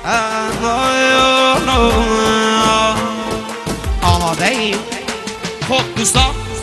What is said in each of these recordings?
آماده ایم. خب دوستان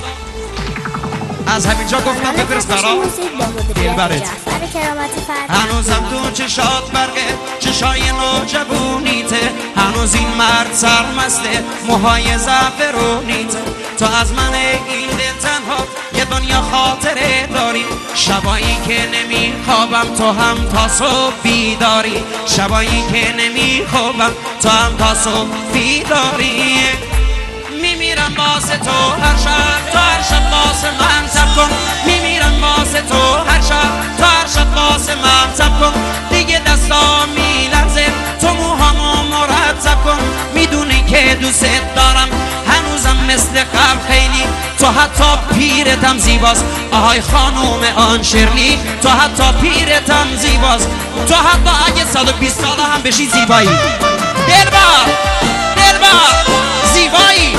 از همینجا گفتم بفرست برا دلبرت. هنوزم تو چشات برقه، چشای نوجوونیته، هنوز این مرد سرمسته، موهای زعفرونیته. تو از من این دل تنها یه دنیا خاطره داری، شبایی که نمیخوابم تو هم تا صبح بیداری، شبایی که نمیخوابم تو هم تا صبح بیداری. میمیرم واسه تو هر شب، تو هر شب واسه من تب کن. میمیرم واسه تو هر شب، تو هر شب واسه من تب کن. دیگه دستا میلرزه، تو موهامو مرتب کن. میدونی که دوست دارم هنوزم مثل قبل خیلی، تو حتی پیرتم زیباست آهای خانوم آن شرلی، تو حتی پیرتم زیباست، تو حتی اگه 120 ساله هم بشی زیبایی. دلبر دلبر زیبایی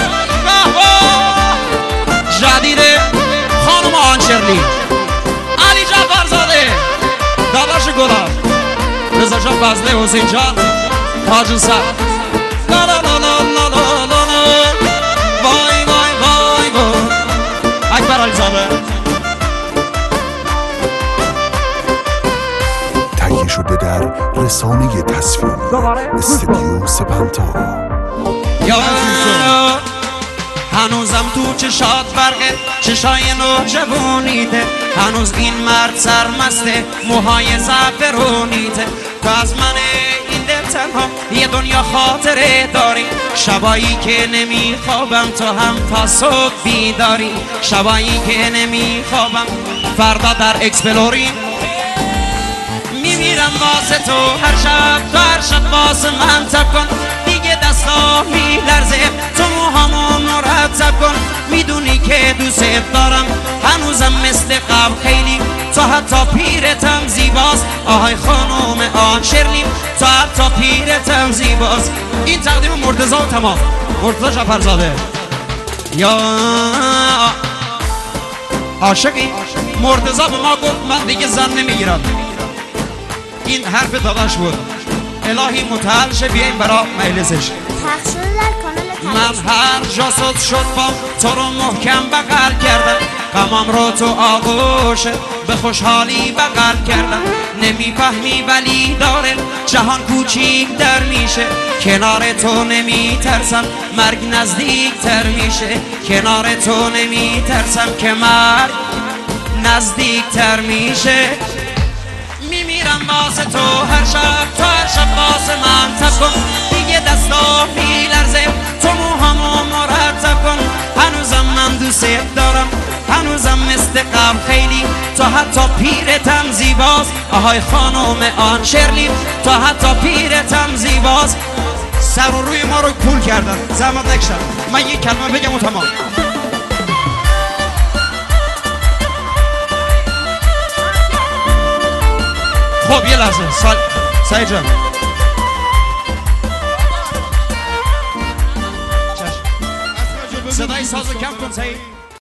جدیده خانم آن شرلی. علی جعفرزاده داداش گلاب، رضا جان فضله، حسین جان، تاج سر. لا لا لا لا لا لا لا وای وای وای وای. اکبر علیزاده تهیه شده در رسانه تصویر استودیو سپنتا. هنوزم تو چشات برقه، چشای نوجوونیته، هنوز این مرد سرمسته، موهای زعفرونیته. تو از من این دل تنها یه دنیا خاطره داری، شبایی که نمیخوابم تو هم تا صبح بیداری، شبایی که نمیخوابم فردا در اکسپلورین. میمیرم واسه تو هر شب، تو هر شب واسه من تب کن. دیگه دستا میلرزه، تو موهامو مرتب کن. میدونی که دوست دارم هنوزم مثل قبل خیلی، تو حتی پیرتم زیباست آهای خانوم آن شرلی، تو حتی پیرتم زیباست. این تقدیم مرتضی و تمام. مرتضی جعفرزاده یا عاشقی. مرتضی به ما گفت من دیگه زن نمیگیرم، این حرف داداش بود. الهی متعال شه بیایم برا مجلسش. من هر جا صد شد با تو رو محکم بغل کردم، غمام رو تو آغوشه به خوشحالی بغل کردم. نمیفهمی ولی داره جهان کوچیک در میشه، کنار تو نمیترسم مرگ نزدیک تر میشه، کنار تو نمیترسم که مرگ نزدیک تر میشه. میمیرم واسه تو هر شب، تو هر شب واسه من تب کن. دیگه دستا میلرزه، تو موهامو مرتب کن. هنوزم من دوست دارم، هنوزم مثل قبل خیلی، تو حتی پیرتم زیباست آهای خانوم آن شرلی، تو حتی پیرتم زیباست. سر و روی ما رو کول کردن، زحمت نکشن. من یک کلمه بگم و تمام. خب یه لحظه سعید جان، صدای سازو کم کن سعید.